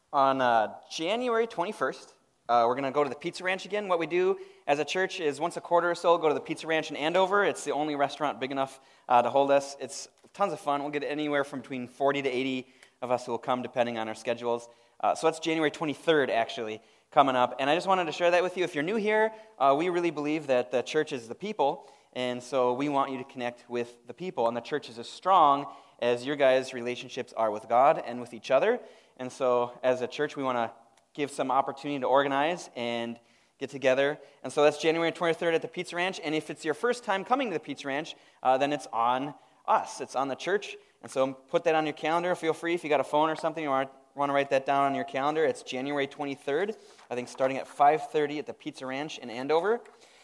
On January 21st, we're going to go to the Pizza Ranch again. What we do as a church is once a quarter or so go to the Pizza Ranch in Andover. It's the only restaurant big enough to hold us. It's tons of fun. We'll get anywhere from between 40 to 80 of us who will come depending on our schedules. So that's January 23rd, actually, coming up. And I just wanted to share that with you. If you're new here, we really believe that the church is the people. And so we want you to connect with the people. And the church is as strong as your guys' relationships are with God and with each other. And so as a church, we want to give some opportunity to organize and get together. And so that's January 23rd at the Pizza Ranch. And if it's your first time coming to the Pizza Ranch, then it's on us. It's on the church. And so put that on your calendar. Feel free if you got a phone or something, you want to write that down on your calendar. It's January 23rd, I think starting at 5:30 at the Pizza Ranch in Andover.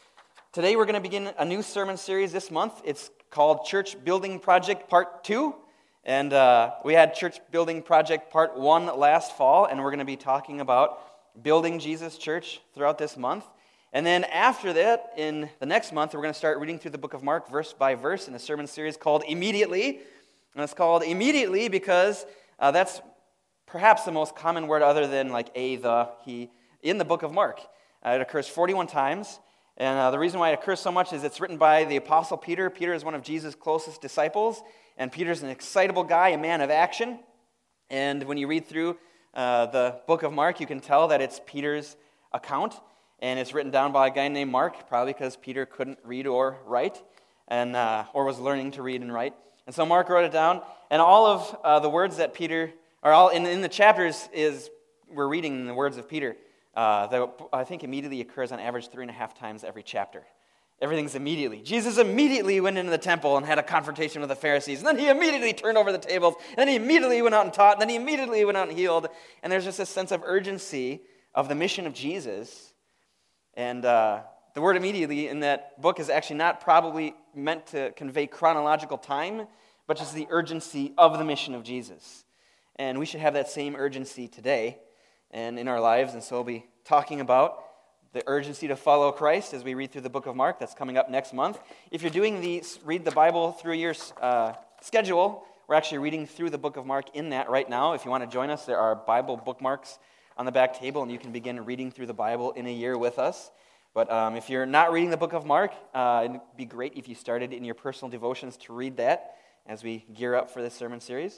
Today we're going to begin a new sermon series this month. It's called Church Building Project Part 2. And we had Church Building Project Part 1 last fall, and we're going to be talking about building Jesus Church throughout this month. And then after that, in the next month, we're going to start reading through the book of Mark verse by verse in a sermon series called Immediately. And it's called Immediately because that's perhaps the most common word other than like a, the, he, in the book of Mark. It occurs 41 times. And the reason why it occurs so much is it's written by the Apostle Peter. Peter is one of Jesus' closest disciples. And Peter's an excitable guy, a man of action. And when you read through the book of Mark, you can tell that it's Peter's account. And it's written down by a guy named Mark, probably because Peter couldn't read or write, and or was learning to read and write. And so Mark wrote it down. And all of the words that Peter, or all in the chapters, we're reading the words of Peter. That I think immediately occurs on average 3.5 times every chapter. Everything's immediately. Jesus immediately went into the temple and had a confrontation with the Pharisees. And then he immediately turned over the tables. And then he immediately went out and taught. And then he immediately went out and healed. And there's just this sense of urgency of the mission of Jesus. And the word immediately in that book is actually not probably meant to convey chronological time, but just the urgency of the mission of Jesus. And we should have that same urgency today and in our lives. And so we'll be talking about the urgency to follow Christ as we read through the book of Mark. That's coming up next month. If you're doing the read the Bible through your schedule, we're actually reading through the book of Mark in that right now. If you want to join us, there are Bible bookmarks on the back table, and you can begin reading through the Bible in a year with us. But if you're not reading the book of Mark, it'd be great if you started in your personal devotions to read that as we gear up for this sermon series.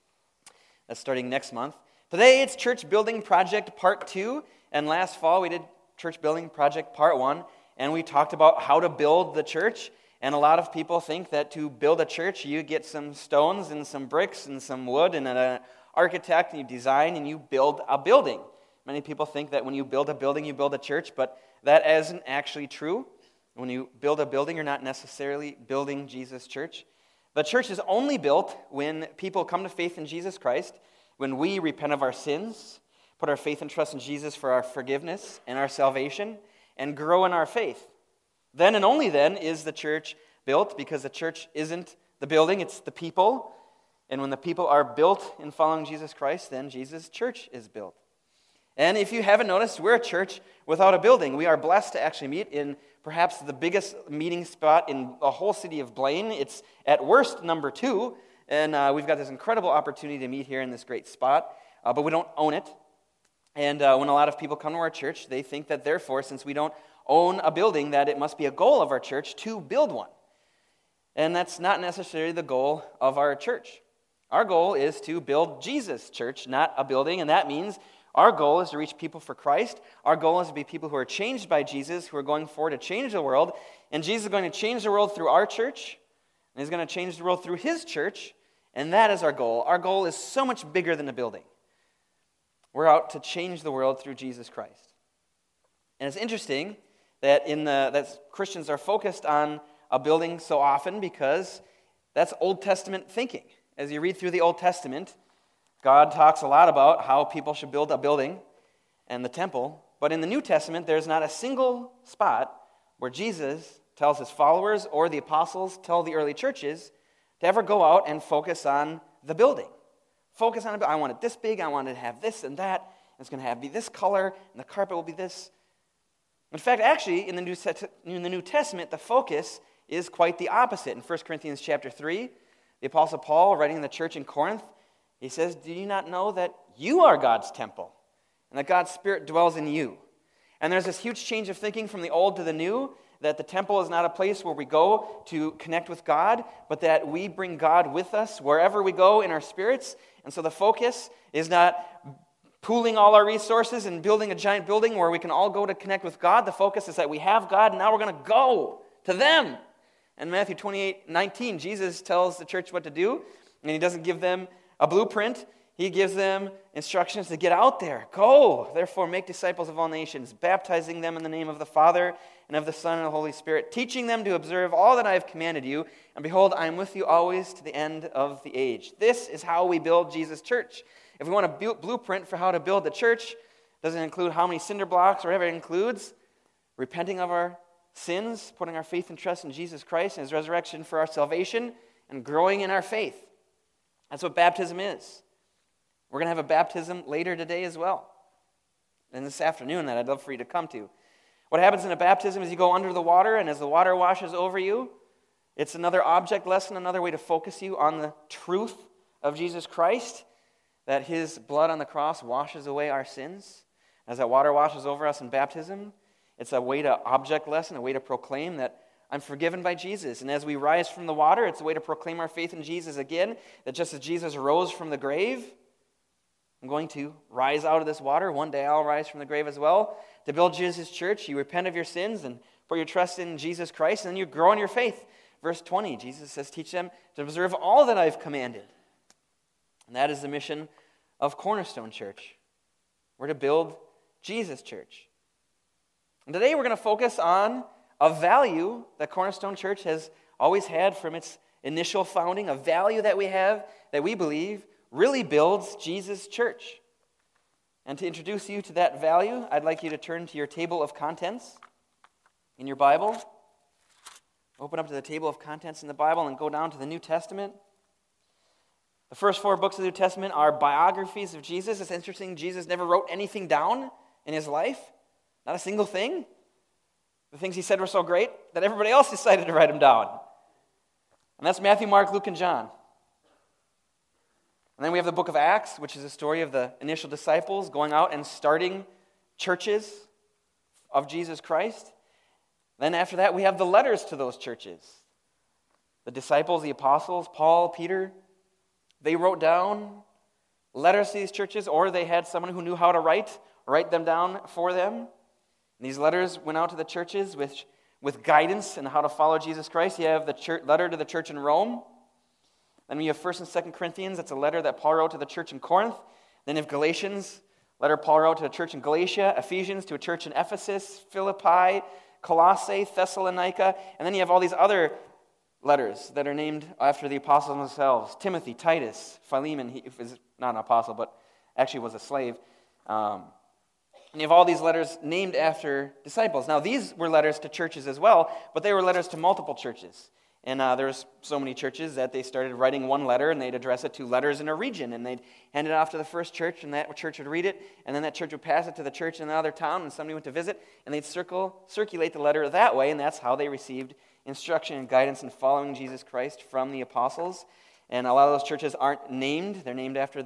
That's starting next month. Today it's Church Building Project Part 2, and last fall we did Church Building Project Part 1, and we talked about how to build the church. And a lot of people think that to build a church, you get some stones and some bricks and some wood and an architect, and you design and you build a building. Many people think that when you build a building, you build a church, but that isn't actually true. When you build a building, you're not necessarily building Jesus' church. The church is only built when people come to faith in Jesus Christ, when we repent of our sins, put our faith and trust in Jesus for our forgiveness and our salvation, and grow in our faith. Then and only then is the church built, because the church isn't the building, it's the people. And when the people are built in following Jesus Christ, then Jesus' church is built. And if you haven't noticed, we're a church without a building. We are blessed to actually meet in perhaps the biggest meeting spot in the whole city of Blaine. It's at worst number 2, and we've got this incredible opportunity to meet here in this great spot, but we don't own it. And when a lot of people come to our church, they think that therefore, since we don't own a building, that it must be a goal of our church to build one. And that's not necessarily the goal of our church. Our goal is to build Jesus' church, not a building, and that means our goal is to reach people for Christ. Our goal is to be people who are changed by Jesus, who are going forward to change the world. And Jesus is going to change the world through our church, and he's going to change the world through his church, and that is our goal. Our goal is so much bigger than a building. We're out to change the world through Jesus Christ. And it's interesting that that Christians are focused on a building so often, because that's Old Testament thinking. As you read through the Old Testament, God talks a lot about how people should build a building and the temple. But in the New Testament, there's not a single spot where Jesus tells his followers or the apostles tell the early churches to ever go out and focus on the building. Focus on it. I want it this big. I want it to have this and that. It's going to be this color, and the carpet will be this. In fact, actually, in the New Testament, the focus is quite the opposite. In 1 Corinthians chapter 3, the Apostle Paul, writing to the church in Corinth, He says, do you not know that you are God's temple and that God's Spirit dwells in you? And there's this huge change of thinking from the old to the new, that the temple is not a place where we go to connect with God, but that we bring God with us wherever we go in our spirits. And so the focus is not pooling all our resources and building a giant building where we can all go to connect with God. The focus is that we have God, and now we're going to go to them. In Matthew 28:19, Jesus tells the church what to do, and he doesn't give them a blueprint. He gives them instructions to get out there. Go, therefore, make disciples of all nations, baptizing them in the name of the Father and of the Son and the Holy Spirit, teaching them to observe all that I have commanded you. And behold, I am with you always to the end of the age. This is how we build Jesus' church. If we want a blueprint for how to build the church, doesn't include how many cinder blocks or whatever. It includes repenting of our sins, putting our faith and trust in Jesus Christ and his resurrection for our salvation, and growing in our faith. That's what baptism is. We're going to have a baptism later today as well, and this afternoon that I'd love for you to come to. What happens in a baptism is you go under the water, and as the water washes over you, it's another object lesson, another way to focus you on the truth of Jesus Christ, that his blood on the cross washes away our sins. As that water washes over us in baptism, it's a way to object lesson, a way to proclaim that I'm forgiven by Jesus. And as we rise from the water, it's a way to proclaim our faith in Jesus again, that just as Jesus rose from the grave, I'm going to rise out of this water. One day I'll rise from the grave as well. To build Jesus' church, you repent of your sins and put your trust in Jesus Christ, and then you grow in your faith. Verse 20, Jesus says, teach them to observe all that I've commanded. And that is the mission of Cornerstone Church. We're to build Jesus' church. And today we're going to focus on a value that Cornerstone Church has always had from its initial founding, a value that we have that we believe really builds Jesus' church. And to introduce you to that value, I'd like you to turn to your table of contents in your Bible. Open up to the table of contents in the Bible and go down to the New Testament. The first 4 books of the New Testament are biographies of Jesus. It's interesting, Jesus never wrote anything down in his life, not a single thing. The things he said were so great that everybody else decided to write them down. And that's Matthew, Mark, Luke, and John. And then we have the book of Acts, which is a story of the initial disciples going out and starting churches of Jesus Christ. Then after that, we have the letters to those churches. The disciples, the apostles, Paul, Peter, they wrote down letters to these churches, or they had someone who knew how to write them down for them. And these letters went out to the churches with guidance in how to follow Jesus Christ. You have the letter to the church in Rome. Then we have 1 and 2 Corinthians. That's a letter that Paul wrote to the church in Corinth. Then you have Galatians, letter Paul wrote to a church in Galatia. Ephesians to a church in Ephesus, Philippi, Colossae, Thessalonica. And then you have all these other letters that are named after the apostles themselves. Timothy, Titus, Philemon. He is not an apostle, but actually was a slave. And you have all these letters named after disciples. Now, these were letters to churches as well, but they were letters to multiple churches. And there's so many churches that they started writing one letter, and they'd address it to letters in a region, and they'd hand it off to the first church, and that church would read it, and then that church would pass it to the church in another town, and somebody went to visit, and they'd circulate the letter that way, and that's how they received instruction and guidance in following Jesus Christ from the apostles. And a lot of those churches aren't named. They're named after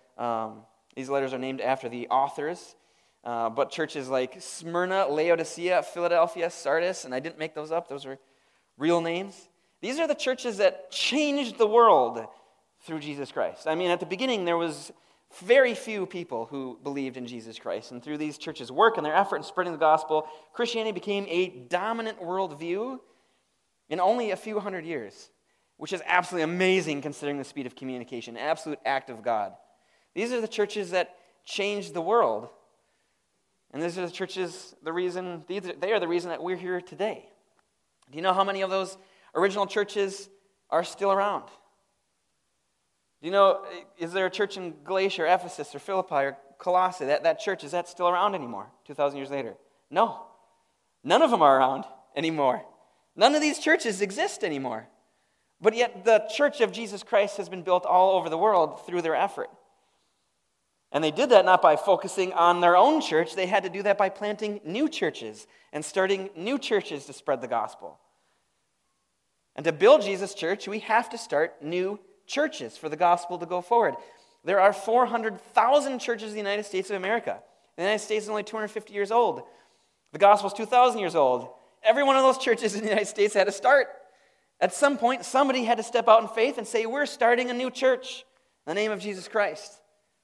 these letters are named after the authors. But churches like Smyrna, Laodicea, Philadelphia, Sardis, and I didn't make those up. Those were real names. These are the churches that changed the world through Jesus Christ. I mean, at the beginning, there was very few people who believed in Jesus Christ. And through these churches' work and their effort in spreading the gospel, Christianity became a dominant worldview in only a few hundred years, which is absolutely amazing considering the speed of communication, an absolute act of God. These are the churches that changed the world. And these are the churches, they are the reason that we're here today. Do you know how many of those original churches are still around? Do you know, is there a church in Galatia or Ephesus or Philippi or Colossae, that church, is that still around anymore, 2,000 years later? No. None of them are around anymore. None of these churches exist anymore. But yet the church of Jesus Christ has been built all over the world through their effort. And they did that not by focusing on their own church. They had to do that by planting new churches and starting new churches to spread the gospel. And to build Jesus' church, we have to start new churches for the gospel to go forward. There are 400,000 churches in the United States of America. The United States is only 250 years old. The gospel is 2,000 years old. Every one of those churches in the United States had to start. At some point, somebody had to step out in faith and say, we're starting a new church in the name of Jesus Christ.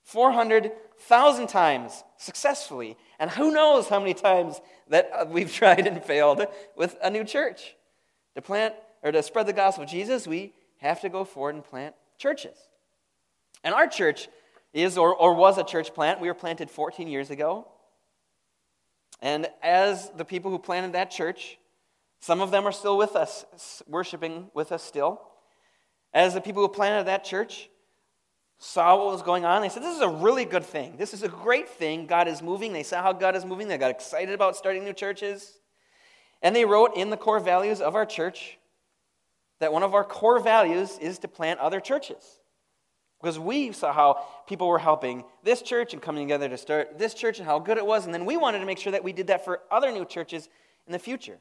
400,000 times successfully. And who knows how many times that we've tried and failed with a new church. To plant or to spread the gospel of Jesus, we have to go forward and plant churches. And our church is or was a church plant. We were planted 14 years ago. And as the people who planted that church, some of them are still with us, worshiping with us still. As the people who planted that church saw what was going on, they said, this is a really good thing. This is a great thing. God is moving. They saw how God is moving. They got excited about starting new churches. And they wrote in the core values of our church that one of our core values is to plant other churches. Because we saw how people were helping this church and coming together to start this church and how good it was. And then we wanted to make sure that we did that for other new churches in the future.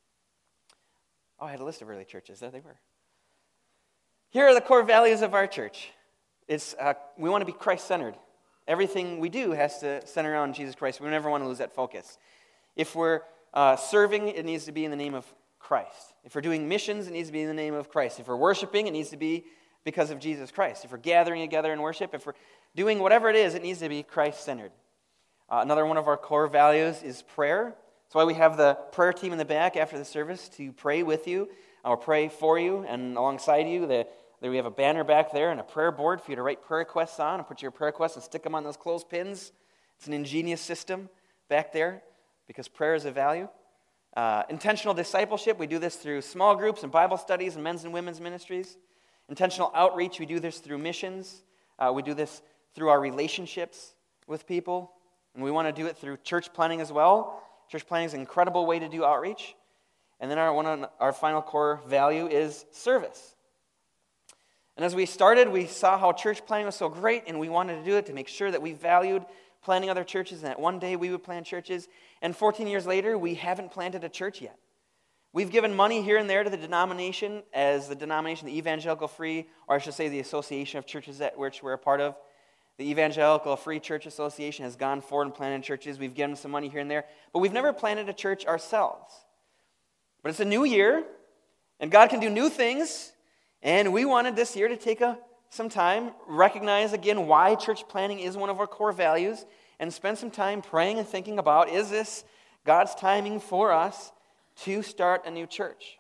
Oh, I had a list of early churches. There they were. Here are the core values of our church. We want to be Christ-centered. Everything we do has to center around Jesus Christ. We never want to lose that focus. If we're serving, it needs to be in the name of Christ. If we're doing missions, it needs to be in the name of Christ. If we're worshiping, it needs to be because of Jesus Christ. If we're gathering together in worship, if we're doing whatever it is, it needs to be Christ-centered. Another one of our core values is prayer. That's why we have the prayer team in the back after the service to pray with you or pray for you and alongside you. We have a banner back there and a prayer board for you to write prayer requests on and put your prayer requests and stick them on those clothespins. It's an ingenious system back there because prayer is a value. Intentional discipleship, we do this through small groups and Bible studies and men's and women's ministries. Intentional outreach, we do this through missions. We do this through our relationships with people. And we want to do it through church planning as well. Church planning is an incredible way to do outreach. And then our final core value is service. And as we started, we saw how church planning was so great, and we wanted to do it to make sure that we valued planting other churches, and that one day we would plant churches. And 14 years later, we haven't planted a church yet. We've given money here and there to the denomination, the Evangelical Free, or I should say the Association of Churches at which we're a part of. The Evangelical Free Church Association has gone forward and planted churches. We've given some money here and there, but we've never planted a church ourselves. But it's a new year, and God can do new things, and we wanted this year to take some time, recognize again why church planting is one of our core values, and spend some time praying and thinking about, is this God's timing for us to start a new church?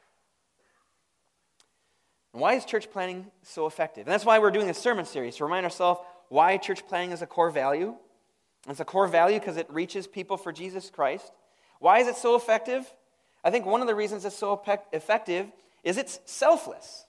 And why is church planting so effective? And that's why we're doing this sermon series, to remind ourselves why church planting is a core value. And it's a core value because it reaches people for Jesus Christ. Why is it so effective? I think one of the reasons it's so effective is it's selfless.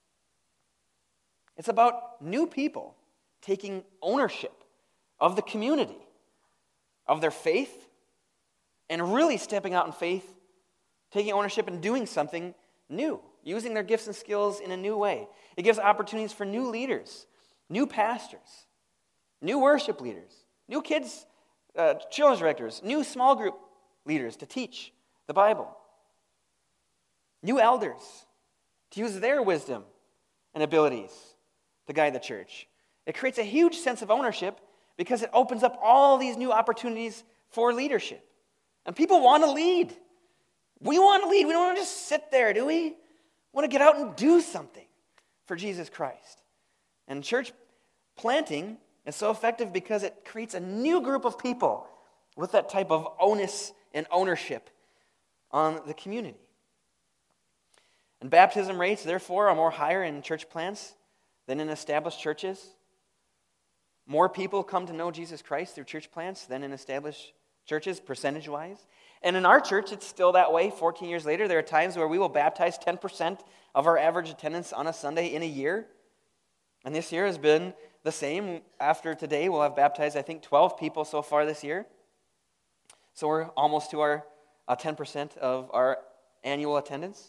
It's about new people taking ownership of the community, of their faith, and really stepping out in faith, taking ownership and doing something new, using their gifts and skills in a new way. It gives opportunities for new leaders, new pastors, new worship leaders, new kids, children's directors, new small group leaders to teach the Bible, new elders to use their wisdom and abilities to guide the church. It creates a huge sense of ownership because it opens up all these new opportunities for leadership. And people want to lead. We want to lead. We don't want to just sit there, do we? We want to get out and do something for Jesus Christ. And church planting is so effective because it creates a new group of people with that type of onus and ownership on the community. And baptism rates, therefore, are more higher in church plants than in established churches. More people come to know Jesus Christ through church plants than in established churches, percentage-wise. And in our church, it's still that way. 14 years later, there are times where we will baptize 10% of our average attendance on a Sunday in a year. And this year has been the same. After today, we'll have baptized, 12 people so far this year. So we're almost to our 10% of our annual attendance.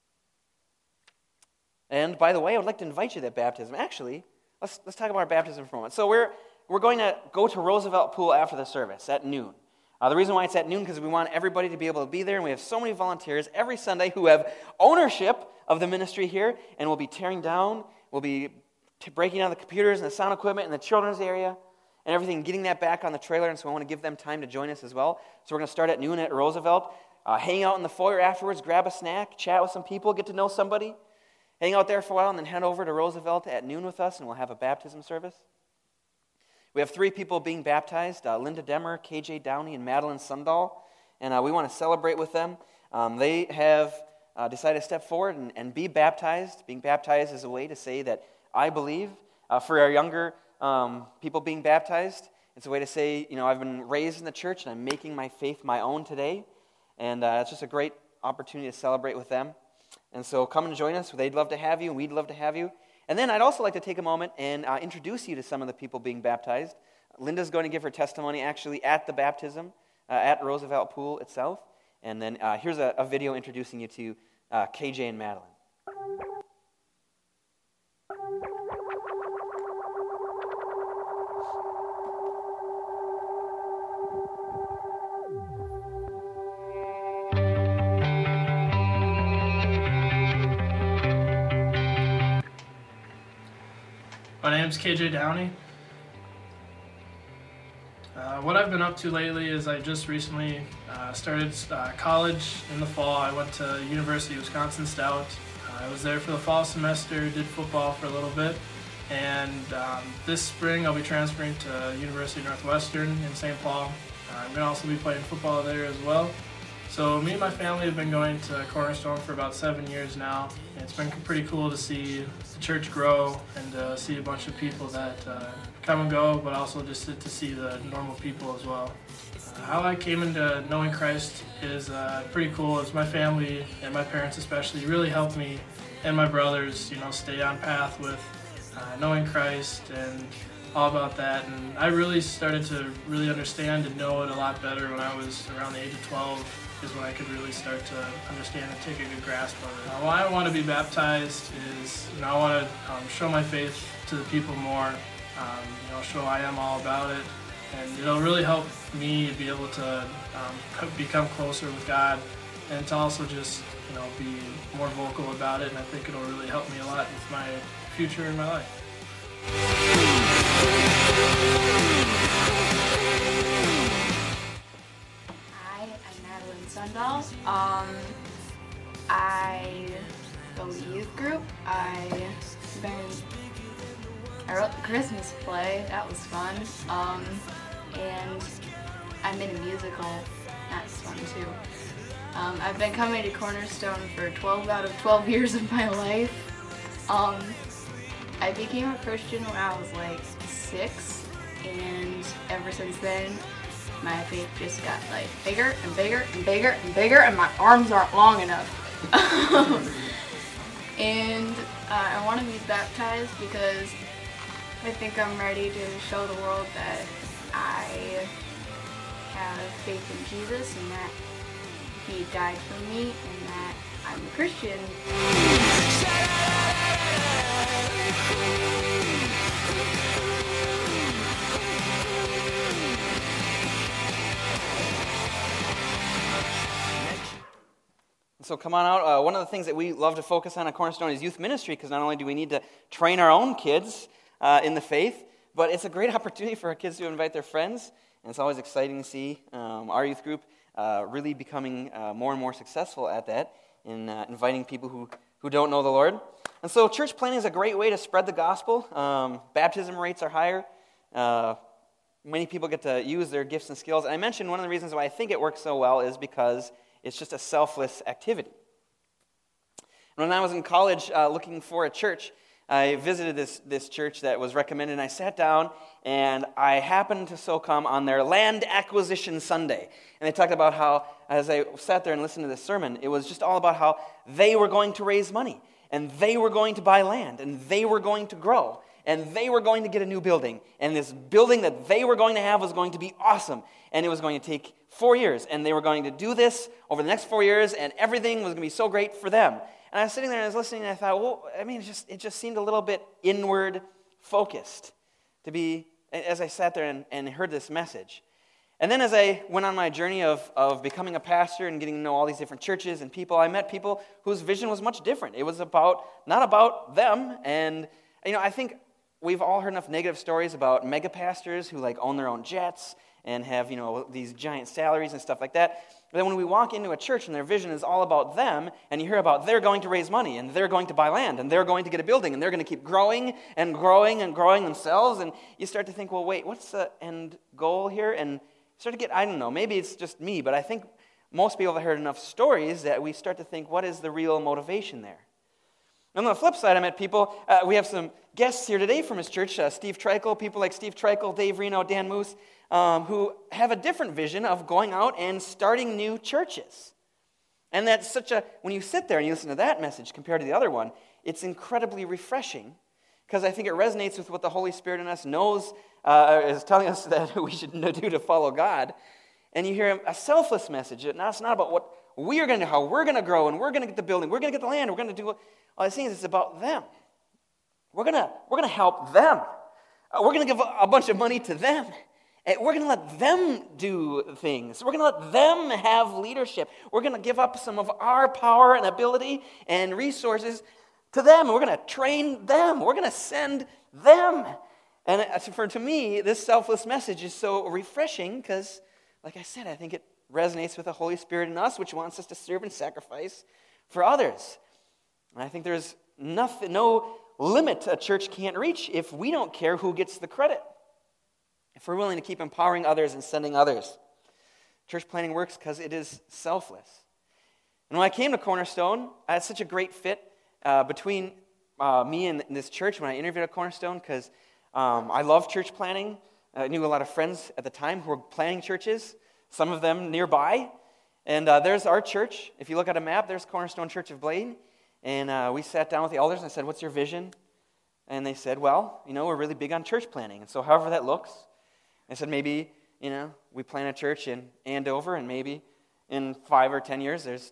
And by the way, I would like to invite you to that baptism. Actually, let's talk about our baptism for a moment. So we're going to go to Roosevelt Pool after the service at noon. The reason why it's at noon because we want everybody to be able to be there, and we have so many volunteers every Sunday who have ownership of the ministry here, and we'll be tearing down, we'll be breaking down the computers and the sound equipment in the children's area and everything, getting that back on the trailer, and so I want to give them time to join us as well. So we're going to start at noon at Roosevelt, hang out in the foyer afterwards, grab a snack, chat with some people, get to know somebody, hang out there for a while, and then head over to Roosevelt at noon with us, and we'll have a baptism service. We have 3 people being baptized, Linda Demmer, KJ Downey, and Madeline Sundahl, and we want to celebrate with them. They have decided to step forward and be baptized. Being baptized is a way to say that I believe. For our younger people being baptized, it's a way to say, I've been raised in the church, and I'm making my faith my own today, and it's just a great opportunity to celebrate with them. And so come and join us. They'd love to have you, and we'd love to have you. And then I'd also like to take a moment and introduce you to some of the people being baptized. Linda's going to give her testimony actually at the baptism, at Roosevelt Pool itself. And then here's a video introducing you to KJ and Madeline. My name's KJ Downey. What I've been up to lately is I just recently started college in the fall. I went to University of Wisconsin-Stout. I was there for the fall semester, did football for a little bit, and this spring I'll be transferring to University of Northwestern in St. Paul. I'm going to also be playing football there as well. So me and my family have been going to Cornerstone for about 7 years now. And it's been pretty cool to see the church grow and to see a bunch of people that come and go, but also just to see the normal people as well. How I came into knowing Christ is pretty cool. It's my family and my parents especially really helped me and my brothers, stay on path with knowing Christ and all about that. And I really started to really understand and know it a lot better when I was around the age of 12. Is when I could really start to understand and take a good grasp of it. Why I want to be baptized is, I want to show my faith to the people more, show I am all about it, and it'll really help me be able to become closer with God, and to also just, be more vocal about it, and I think it'll really help me a lot with my future in my life. Sundahl. I go to youth group. I wrote the Christmas play. That was fun. And I'm in a musical. That's fun too. I've been coming to Cornerstone for 12 out of 12 years of my life. I became a Christian when I was like 6, and ever since then, my faith just got bigger and bigger and bigger and bigger, and my arms aren't long enough. And I want to be baptized because I think I'm ready to show the world that I have faith in Jesus and that He died for me and that I'm a Christian. So come on out. One of the things that we love to focus on at Cornerstone is youth ministry, because not only do we need to train our own kids in the faith, but it's a great opportunity for our kids to invite their friends, and it's always exciting to see our youth group really becoming more and more successful at that, in inviting people who don't know the Lord. And so church planting is a great way to spread the gospel. Baptism rates are higher. Many people get to use their gifts and skills. And I mentioned one of the reasons why I think it works so well is because it's just a selfless activity. And when I was in college looking for a church, I visited this church that was recommended, and I sat down, and I happened to so come on their Land Acquisition Sunday. And they talked about how, as I sat there and listened to this sermon, it was just all about how they were going to raise money, and they were going to buy land, and they were going to grow, and they were going to get a new building. And this building that they were going to have was going to be awesome, and it was going to take 4 years, and they were going to do this over the next 4 years, and everything was going to be so great for them. And I was sitting there and I was listening, and I thought, well, I mean, it just seemed a little bit inward focused to be, as I sat there and heard this message. And then as I went on my journey of becoming a pastor and getting to know all these different churches and people, I met people whose vision was much different. It was not about them. And, I think we've all heard enough negative stories about mega pastors who like own their own jets and have, these giant salaries and stuff like that. But then when we walk into a church and their vision is all about them, and you hear about they're going to raise money, and they're going to buy land, and they're going to get a building, and they're going to keep growing and growing and growing themselves, and you start to think, well, wait, what's the end goal here? And start to get, I don't know, maybe it's just me, but I think most people have heard enough stories that we start to think, what is the real motivation there? And on the flip side, I met people, we have some guests here today from his church, Steve Treichel, people like Steve Treichel, Dave Reno, Dan Moose, who have a different vision of going out and starting new churches. And that's when you sit there and you listen to that message compared to the other one, it's incredibly refreshing because I think it resonates with what the Holy Spirit in us knows, is telling us that we should do to follow God. And you hear a selfless message. It's not about what we are going to do, how we're going to grow, and we're going to get the building, we're going to get the land, we're going to do all these things. It's about them. We're going to help them. We're going to give a bunch of money to them. And we're going to let them do things. We're going to let them have leadership. We're going to give up some of our power and ability and resources to them. We're going to train them. We're going to send them. And to me, this selfless message is so refreshing because, like I said, I think it resonates with the Holy Spirit in us, which wants us to serve and sacrifice for others. And I think there's no limit a church can't reach if we don't care who gets the credit. If we're willing to keep empowering others and sending others. Church planting works because it is selfless. And when I came to Cornerstone, I had such a great fit between me and this church when I interviewed at Cornerstone because I love church planting. I knew a lot of friends at the time who were planting churches, some of them nearby. And there's our church. If you look at a map, there's Cornerstone Church of Blaine. And we sat down with the elders and I said, what's your vision? And they said, well, we're really big on church planting. And so however that looks, I said, maybe, we plant a church in Andover, and maybe in 5 or 10 years, there's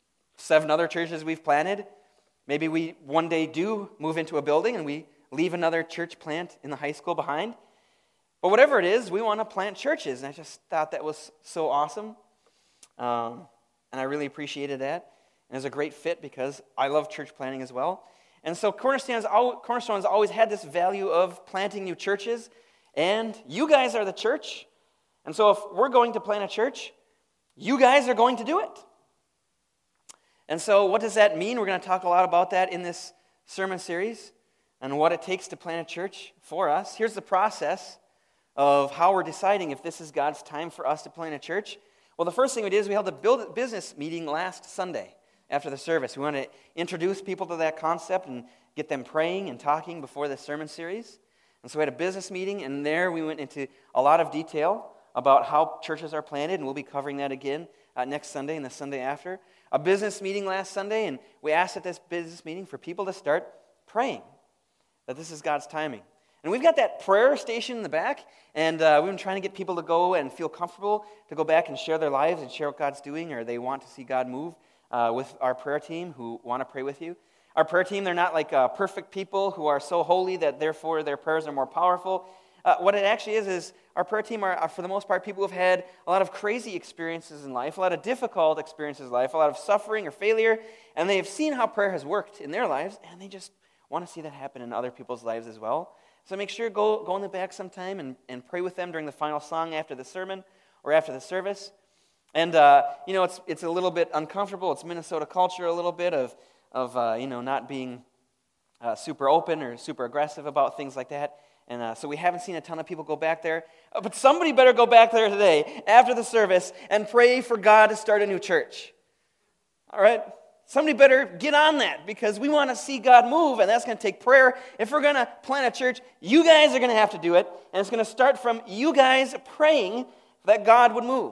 7 other churches we've planted. Maybe we one day do move into a building, and we leave another church plant in the high school behind. But whatever it is, we want to plant churches, and I just thought that was so awesome. And I really appreciated that. And it was a great fit because I love church planting as well. And so Cornerstone has always had this value of planting new churches. And you guys are the church. And so if we're going to plant a church, you guys are going to do it. And so what does that mean? We're going to talk a lot about that in this sermon series and what it takes to plant a church for us. Here's the process of how we're deciding if this is God's time for us to plant a church. Well, the first thing we did is we held a business meeting last Sunday after the service. We want to introduce people to that concept and get them praying and talking before the sermon series. And so we had a business meeting, and there we went into a lot of detail about how churches are planted, and we'll be covering that again next Sunday and the Sunday after. A business meeting last Sunday, and we asked at this business meeting for people to start praying, that this is God's timing. And we've got that prayer station in the back, and we've been trying to get people to go and feel comfortable to go back and share their lives and share what God's doing, or they want to see God move with our prayer team who want to pray with you. Our prayer team, they're not like perfect people who are so holy that therefore their prayers are more powerful. What it actually is our prayer team are, for the most part, people who have had a lot of crazy experiences in life, a lot of difficult experiences in life, a lot of suffering or failure, and they have seen how prayer has worked in their lives, and they just want to see that happen in other people's lives as well. So make sure go in the back sometime and pray with them during the final song after the sermon or after the service. And, it's a little bit uncomfortable. It's Minnesota culture a little bit of not being super open or super aggressive about things like that. And so we haven't seen a ton of people go back there. But somebody better go back there today after the service and pray for God to start a new church. All right? Somebody better get on that because we want to see God move, and that's going to take prayer. If we're going to plant a church, you guys are going to have to do it, and it's going to start from you guys praying that God would move.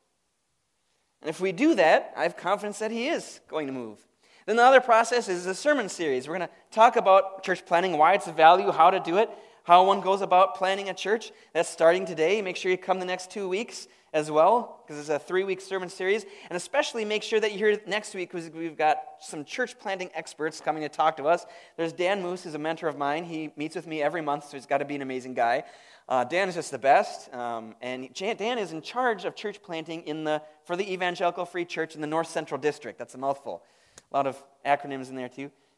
And if we do that, I have confidence that He is going to move. Then the other process is the sermon series. We're going to talk about church planting, why it's a value, how to do it, how one goes about planning a church. That's starting today. Make sure you come the next 2 weeks as well, because it's a 3-week sermon series. And especially make sure that you're here next week, because we've got some church planting experts coming to talk to us. There's Dan Moose, who's a mentor of mine. He meets with me every month, so he's got to be an amazing guy. Dan is just the best, and Dan is in charge of church planting for the Evangelical Free Church in the North Central District. That's a mouthful. A lot of acronyms in there too.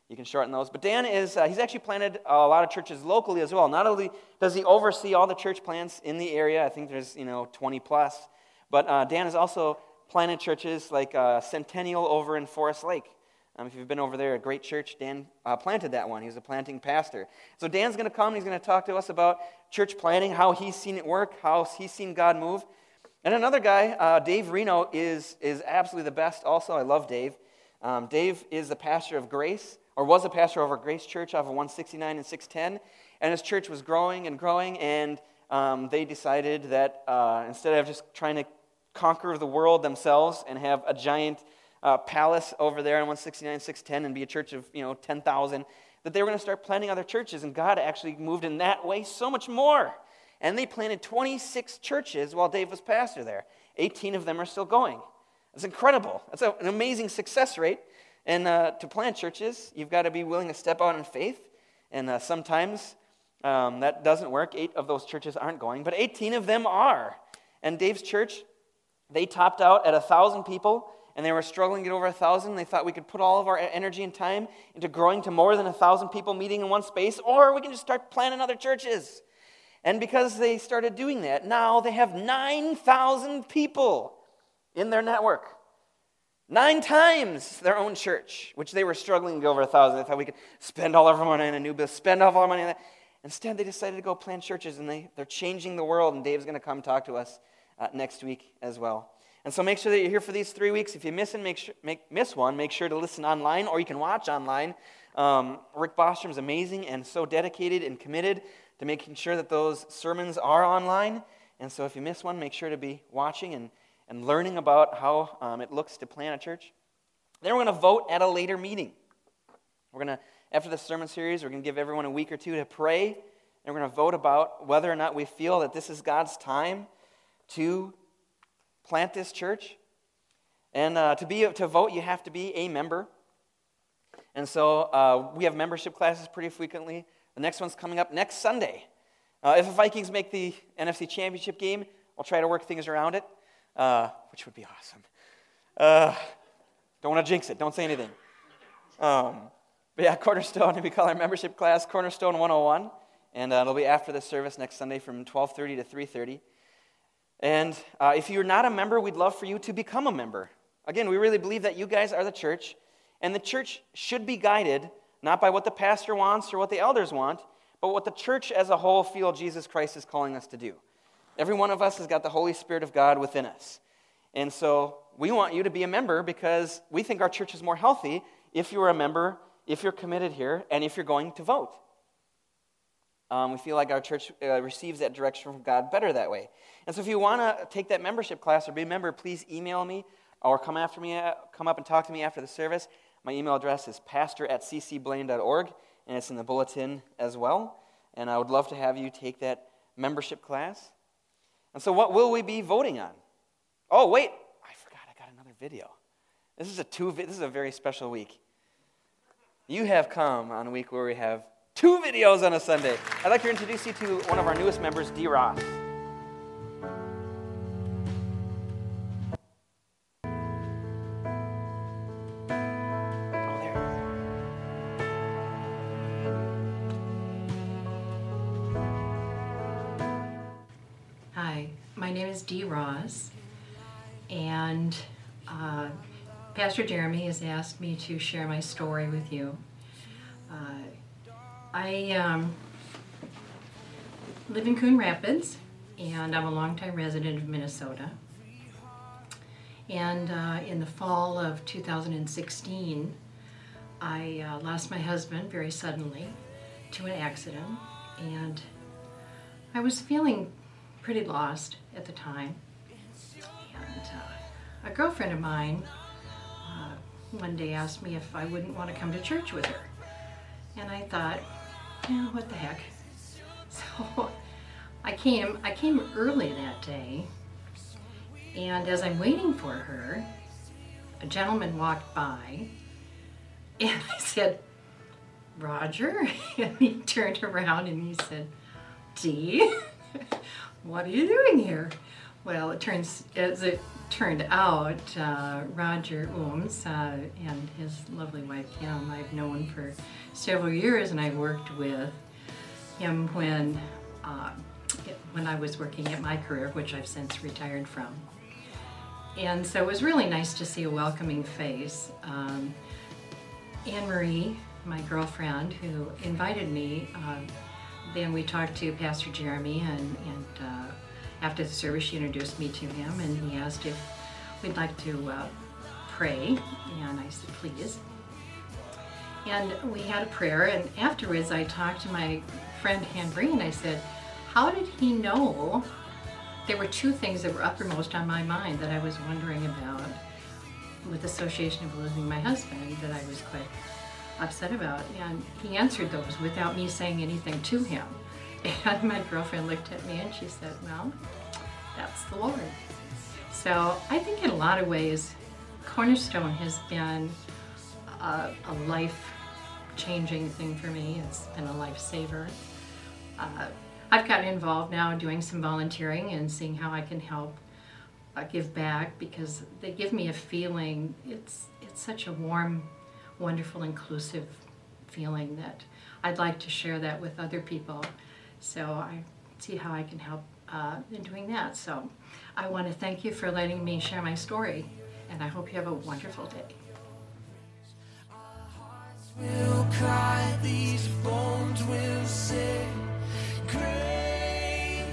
You can shorten those. But Dan he's actually planted a lot of churches locally as well. Not only does he oversee all the church plants in the area, I think there's 20 plus, but Dan has also planted churches like Centennial over in Forest Lake. If you've been over there, a great church, Dan planted that one. He was a planting pastor. So Dan's going to come, he's going to talk to us about church planting, how he's seen it work, how he's seen God move. And another guy, Dave Reno, is absolutely the best also. I love Dave. Dave is the pastor of Grace, or was a pastor over Grace Church off of 169 and 610, and his church was growing and growing, and they decided that instead of just trying to conquer the world themselves and have a giant palace over there on 169 and 610 and be a church of 10,000, that they were going to start planting other churches, and God actually moved in that way so much more. And they planted 26 churches while Dave was pastor there. 18 of them are still going. That's incredible. That's an amazing success rate. And to plant churches, you've got to be willing to step out in faith. And sometimes that doesn't work. 8 of those churches aren't going, but 18 of them are. And Dave's church, they topped out at 1,000 people, and they were struggling to get over 1,000. They thought we could put all of our energy and time into growing to more than 1,000 people meeting in one space, or we can just start planting other churches. And because they started doing that, now they have 9,000 people in their network. 9 times their own church, which they were struggling to go over 1,000. They thought we could spend all of our money on a new business, spend all of our money on that. Instead, they decided to go plant churches, and they're changing the world, and Dave's going to come talk to us next week as well. And so make sure that you're here for these 3 weeks. If you miss one, make sure to listen online, or you can watch online. Rick Bostrom's amazing and so dedicated and committed to making sure that those sermons are online. And so if you miss one, make sure to be watching and learning about how it looks to plant a church. Then we're going to vote at a later meeting. After the sermon series, we're going to give everyone a week or two to pray, and we're going to vote about whether or not we feel that this is God's time to plant this church. And to vote, you have to be a member. And so we have membership classes pretty frequently. The next one's coming up next Sunday. If the Vikings make the NFC Championship game, I'll try to work things around it, which would be awesome. Don't want to jinx it. Don't say anything. But yeah, Cornerstone, we call our membership class Cornerstone 101, and it'll be after the service next Sunday from 12:30 to 3:30. And if you're not a member, we'd love for you to become a member. Again, we really believe that you guys are the church, and the church should be guided not by what the pastor wants or what the elders want, but what the church as a whole feel Jesus Christ is calling us to do. Every one of us has got the Holy Spirit of God within us. And so we want you to be a member because we think our church is more healthy if you're a member, if you're committed here, and if you're going to vote. We feel like our church receives that direction from God better that way. And so if you want to take that membership class or be a member, please email me or come up and talk to me after the service. My email address is pastor@ccblaine.org, and it's in the bulletin as well. And I would love to have you take that membership class. And so what will we be voting on? Oh, wait, I forgot I got another video. This is a very special week. You have come on a week where we have 2 videos on a Sunday. I'd like to introduce you to one of our newest members, D. Ross. Hi, my name is Dee Ross, and Pastor Jeremy has asked me to share my story with you. I live in Coon Rapids, and I'm a longtime resident of Minnesota. And in the fall of 2016, I lost my husband very suddenly to an accident, and I was feeling pretty lost at the time. And a girlfriend of mine one day asked me if I wouldn't want to come to church with her. And I thought, what the heck. So I came early that day, and as I'm waiting for her, a gentleman walked by, and I said, Roger? And he turned around and he said, Dee, what are you doing here? Well, as it turned out, Roger Ooms and his lovely wife Kim, I've known for several years, and I worked with him when I was working at my career, which I've since retired from. And so it was really nice to see a welcoming face. Anne Marie, my girlfriend, who invited me, then we talked to Pastor Jeremy, and after the service she introduced me to him, and he asked if we'd like to pray, and I said please. And we had a prayer, and afterwards I talked to my friend Anne Marie, and I said, how did he know? There were two things that were uppermost on my mind that I was wondering about with the association of losing my husband that I was quite upset about. And he answered those without me saying anything to him. And my girlfriend looked at me and she said, well, that's the Lord. So I think in a lot of ways, Cornerstone has been a life-changing thing for me. It's been a lifesaver. I've gotten involved now doing some volunteering and seeing how I can help give back, because they give me a feeling, it's such a warm, wonderful, inclusive feeling that I'd like to share that with other people. So I see how I can help in doing that. So I want to thank you for letting me share my story, and I hope you have a wonderful day. Will cry, these bones will say, great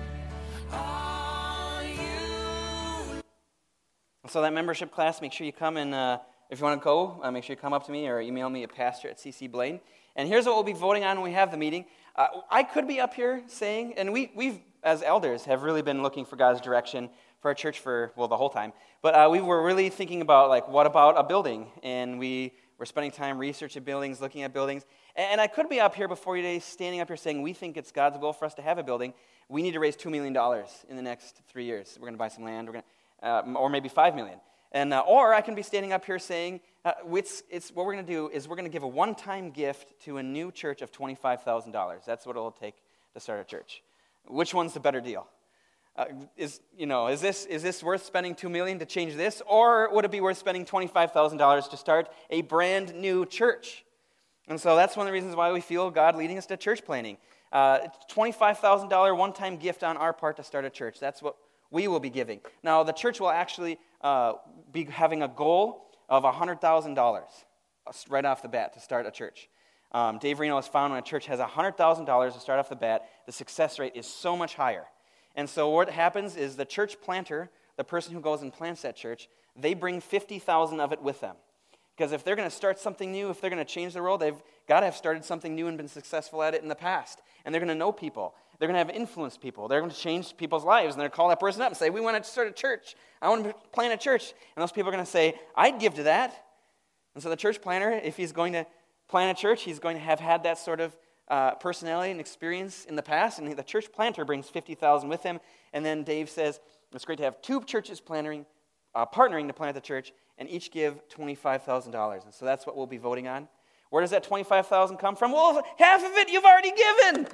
are you. So that membership class, make sure you come and if you want to go, make sure you come up to me or email me at pastor@ccblaine. And here's what we'll be voting on when we have the meeting. I could be up here saying, and we've as elders have really been looking for God's direction for our church for, well, the whole time. But we were really thinking about, like, what about a building? And we were spending time researching buildings, looking at buildings. And I could be up here before you today, standing up here saying, we think it's God's will for us to have a building. We need to raise $2 million in the next 3 years. We're going to buy some land, or maybe $5 million. And or I can be standing up here saying, what we're going to do is we're going to give a one-time gift to a new church of $25,000. That's what it'll take to start a church. Which one's the better deal? Is this worth spending $2 million to change this, or would it be worth spending $25,000 to start a brand new church? And so that's one of the reasons why we feel God leading us to church planning. $25,000 one-time gift on our part to start a church. That's what we will be giving. Now, the church will actually be having a goal of $100,000 right off the bat to start a church. Dave Reno has found when a church has $100,000 to start off the bat, the success rate is so much higher. And so what happens is the church planter, the person who goes and plants that church, they bring $50,000 of it with them. Because if they're going to start something new, if they're going to change the world, they've got to have started something new and been successful at it in the past. And they're going to know people. They're going to have influenced people. They're going to change people's lives. And they're going to call that person up and say, we want to start a church. I want to plant a church. And those people are going to say, I'd give to that. And so the church planter, if he's going to plant a church, he's going to have had that sort of personality and experience in the past. And the church planter brings $50,000 with him. And then Dave says, it's great to have two churches partnering to plant the church, and each give $25,000. And so that's what we'll be voting on. Where does that $25,000 come from? Well, half of it you've already given.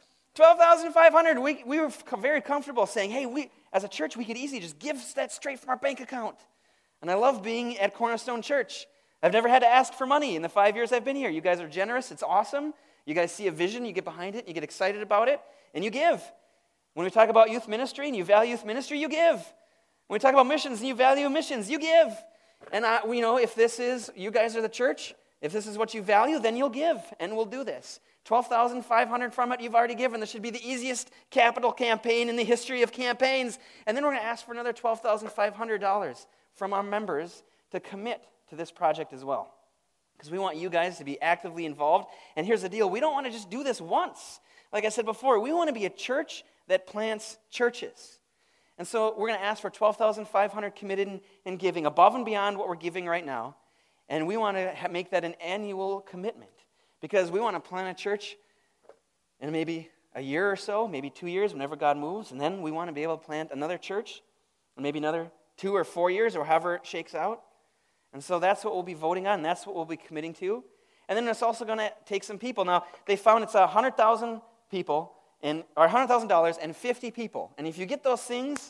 $12,500. We were very comfortable saying, hey, we as a church, we could easily just give that straight from our bank account. And I love being at Cornerstone Church. I've never had to ask for money in the 5 years I've been here. You guys are generous. It's awesome. You guys see a vision. You get behind it. You get excited about it. And you give. When we talk about youth ministry and you value youth ministry, you give. When we talk about missions and you value missions, you give. And we know if this is, you guys are the church, if this is what you value, then you'll give, and we'll do this. $12,500 from it you've already given. This should be the easiest capital campaign in the history of campaigns. And then we're going to ask for another $12,500 from our members to commit to this project as well. Because we want you guys to be actively involved. And here's the deal. We don't want to just do this once. Like I said before, we want to be a church that plants churches. And so we're going to ask for $12,500 committed in giving, above and beyond what we're giving right now. And we want to make that an annual commitment, because we want to plant a church in maybe a year or so, maybe 2 years, whenever God moves. And then we want to be able to plant another church in maybe another 2 or 4 years, or however it shakes out. And so that's what we'll be voting on. That's what we'll be committing to. And then it's also going to take some people. Now, they found it's 100,000 people, or $100,000 and 50 people. And if you get those things,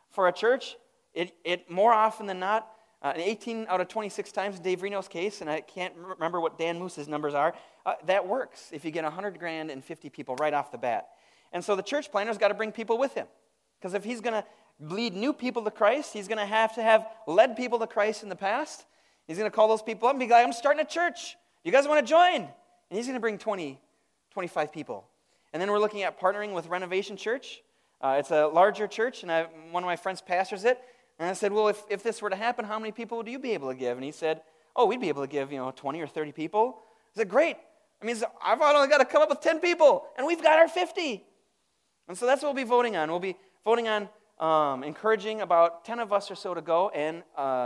for a church, it more often than not, 18 out of 26 times in Dave Reno's case, and I can't remember what Dan Moose's numbers are, that works if you get $100,000 and 50 people right off the bat. And so the church planter's got to bring people with him. Because if he's going to lead new people to Christ, he's going to have led people to Christ in the past. He's going to call those people up and be like, I'm starting a church. You guys want to join? And he's going to bring 20, 25 people. And then we're looking at partnering with Renovation Church. It's a larger church, and one of my friends pastors it. And I said, well, if this were to happen, how many people would you be able to give? And he said, oh, we'd be able to give 20 or 30 people. I said, great. I mean, I've only got to come up with 10 people, and we've got our 50. And so that's what we'll be voting on. We'll be voting on encouraging about 10 of us or so to go, and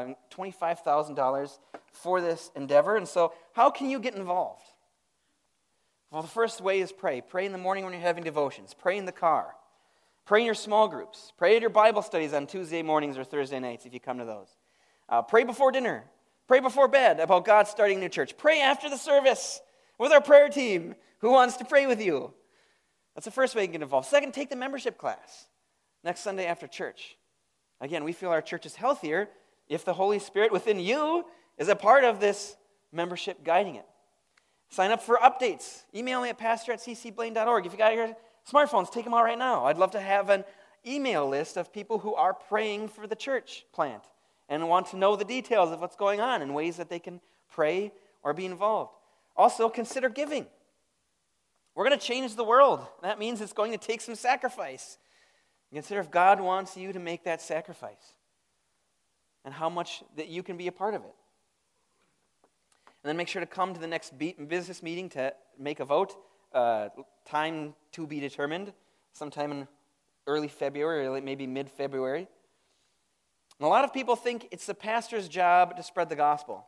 $25,000 for this endeavor. And so how can you get involved? Well, the first way is pray. Pray in the morning when you're having devotions. Pray in the car. Pray in your small groups. Pray at your Bible studies on Tuesday mornings or Thursday nights if you come to those. Pray before dinner. Pray before bed about God starting a new church. Pray after the service with our prayer team who wants to pray with you. That's the first way you can get involved. Second, take the membership class next Sunday after church. Again, we feel our church is healthier if the Holy Spirit within you is a part of this membership guiding it. Sign up for updates. Email me at pastor@ccblaine.org. If you got your smartphones, take them out right now. I'd love to have an email list of people who are praying for the church plant and want to know the details of what's going on and ways that they can pray or be involved. Also, consider giving. We're going to change the world. That means it's going to take some sacrifice. Consider if God wants you to make that sacrifice and how much that you can be a part of it. And then make sure to come to the next business meeting to make a vote. Time to be determined, sometime in early February or maybe mid-February. And a lot of people think it's the pastor's job to spread the gospel.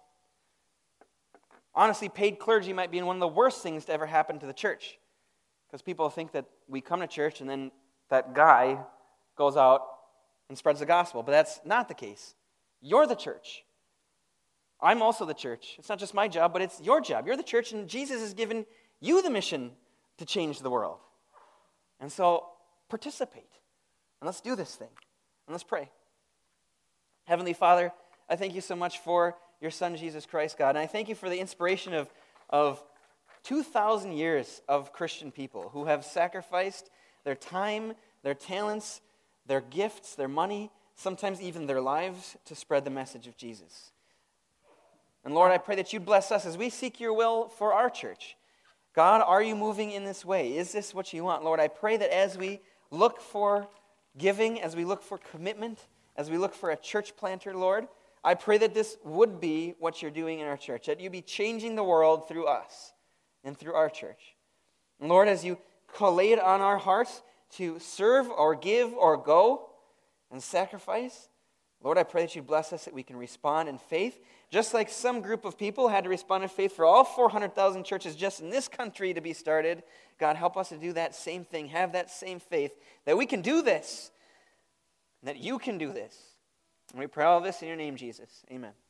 Honestly, paid clergy might be one of the worst things to ever happen to the church. Because people think that we come to church and then that guy goes out and spreads the gospel. But that's not the case. You're the church. I'm also the church. It's not just my job, but it's your job. You're the church, and Jesus has given you the mission to change the world. And so, participate. And let's do this thing. And let's pray. Heavenly Father, I thank you so much for your Son, Jesus Christ, God. And I thank you for the inspiration of 2,000 years of Christian people who have sacrificed their time, their talents, their gifts, their money, sometimes even their lives to spread the message of Jesus. And Lord, I pray that you'd bless us as we seek your will for our church. God, are you moving in this way? Is this what you want? Lord, I pray that as we look for giving, as we look for commitment, as we look for a church planter, Lord, I pray that this would be what you're doing in our church, that you be changing the world through us and through our church. And Lord, as you lay it on our hearts to serve or give or go and sacrifice, Lord, I pray that you bless us, that we can respond in faith, just like some group of people had to respond in faith for all 400,000 churches just in this country to be started. God, help us to do that same thing, have that same faith, that we can do this, and that you can do this. And we pray all this in your name, Jesus. Amen.